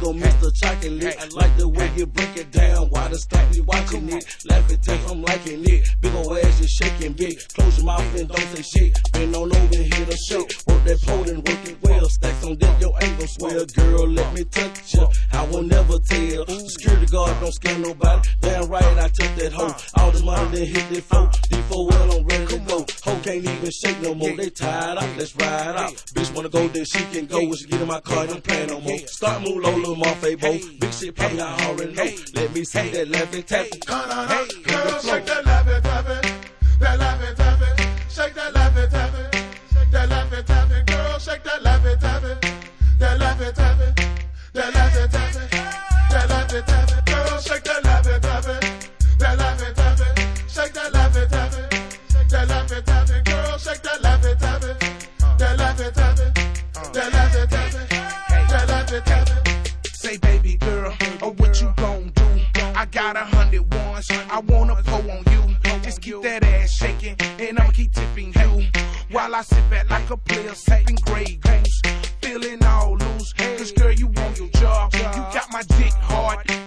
go Mr. Chocolate. I like the way you break it down. Why the stop you watching it? Laughing, tell I'm liking it. Big ol' ass, you shaking big. Close your mouth and don't say shit. Been on over here to shit. Work that pole and work it well. Stacks on deck, your ain't gon' swell. Girl, let me touch you. I will never tell. Security guard don't scare nobody. Damn right, I took that hoe. All this money then hit that phone. D4 well, I'm ready to go. Hoe can't even shake no more. They tired out, let's ride out. Bitch wanna go, then she can go. When she get in my car, don't plan no more. Start move low, little Marfay Bo. Big shit poppin', I already know. Let me see that laughing tap. Girl, shake that laughing tapping. That laughing tapping. Shake that laughing tapping. That laughing tapping. Girl, shake that laughing tapping. That laughing tapping. That laughing tapping. That laughing tapping. Girl, shake that laughing tapping. That laughing tapping. Shake that laughing tapping. That laughing tapping. Girl, shake that laughing tapping. That laughing tapping. That laughing tapping. That laughing tapping. Say, baby girl, oh, what you gon' do? I got 100 ones, I wanna pull on you. Just keep that ass shaking, and I'ma keep tipping you. While I sit back like a player, sipping Grey Goose. Feeling all loose, cause girl, you want your job. You got my dick hard,